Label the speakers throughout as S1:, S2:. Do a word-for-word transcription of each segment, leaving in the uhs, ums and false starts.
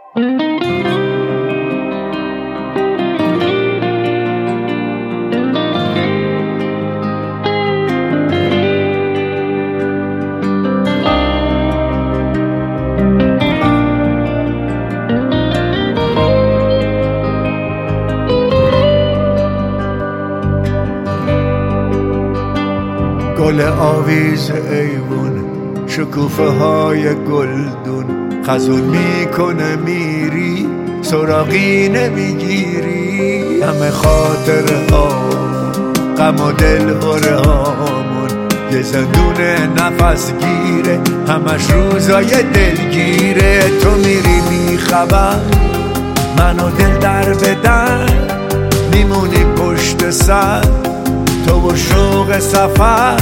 S1: گل آویز ایوون، شکوفه های گلدون، خزون میکنه میری سراغی نمیگیری. همه خاطره ها غم و دل هره هامون یه زندون نفس گیره، همش روزای دلگیره. تو میری بی خبر، من و دل در بدر میمونی پشت سر، تو و شوق سفر.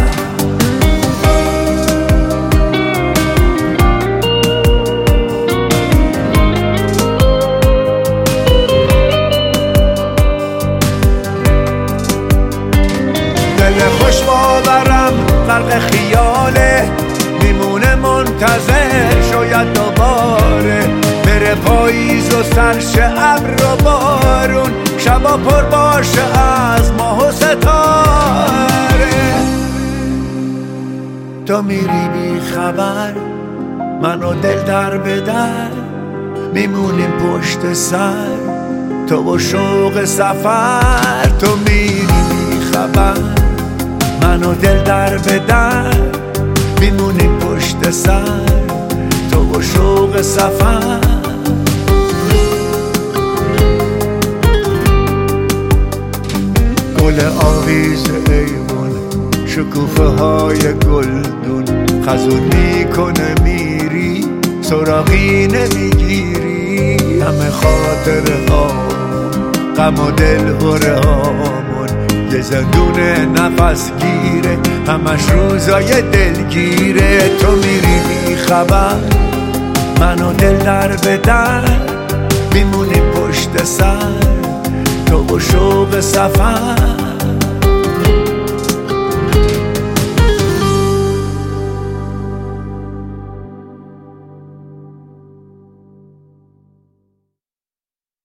S1: دل خوش باورم غرق خیاله، میمونه منتظر شاید دوباره بره پاییز و سرشه ابر و بارون، شبا پر باشه از ماه و ستاره. تو میری بی خبر، من و دل در به در میمونیم پشت سر، تو و شوق سفر. تو میری بی خبر، من و دل در به در میمونیم پشت سر، تو و شوق سفر. گل آویز ایوون، شکوفه های گلدون، خزون میکنه میری سراغی نمیگیری. همه خاطره ها غم و دل هره هامون یه زندون نفس گیره، همش روزای دلگیره. تو میری بی خبر، من و دل در به در میمونی پشت سر، تو و شوق سفر.